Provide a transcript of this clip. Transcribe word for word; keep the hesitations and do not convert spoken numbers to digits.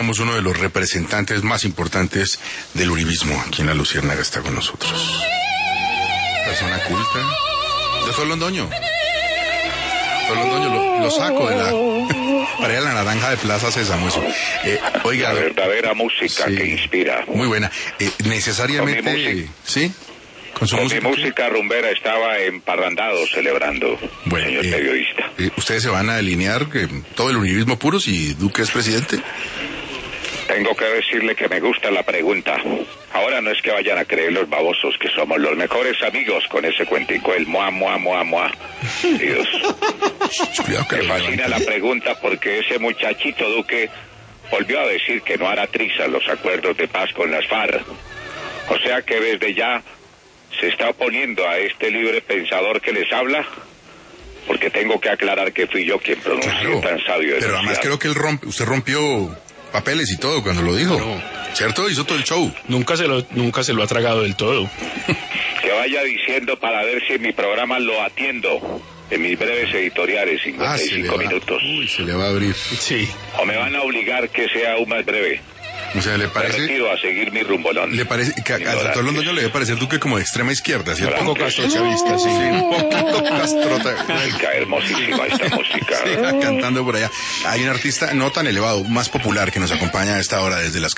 Tenemos uno de los representantes más importantes del uribismo aquí en La Luciérnaga, está con nosotros. Persona culta. Yo soy Londoño. Soy Londoño, lo, lo saco de la... para ir a la naranja de Plaza Sésamo. Eso. Eh, oiga, la verdadera música sí, que inspira. Muy buena. Eh, necesariamente... Con mi música, ¿sí? Con su con música, mi música rumbera estaba emparrandado celebrando, bueno, señor eh, periodista. Eh, ¿Ustedes se van a delinear que todo el uribismo puro si Duque es presidente? Tengo que decirle que me gusta la pregunta. Ahora no es que vayan a creer los babosos que somos los mejores amigos con ese cuentico, el mua, mua, mua, mua. Dios. Me fascina la pregunta porque ese muchachito Duque volvió a decir que no hará trizas los acuerdos de paz con las FARC. O sea que desde ya se está oponiendo a este libre pensador que les habla, porque tengo que aclarar que fui yo quien pronunció claro, tan sabio. Pero además creo que él romp, usted rompió papeles y todo cuando lo dijo, no. ¿Cierto? Hizo todo el show. Nunca se lo, nunca se lo ha tragado del todo. Que vaya diciendo para ver si en mi programa lo atiendo. En mis breves editoriales, cincuenta y cinco ah, minutos. Uy, se le va a abrir. Sí. O me van a obligar que sea aún más breve. O sea, ¿le parece? Me retiro a seguir mi rumbolón. ¿Le parece que al doctor Londoño le debe parecer Duque como de extrema izquierda, ¿cierto? Un poco castrochavista, sí. Un poquito castrota. Música hermosísima esta música. Sí, cantando por allá. Hay un artista no tan elevado, más popular, que nos acompaña a esta hora desde las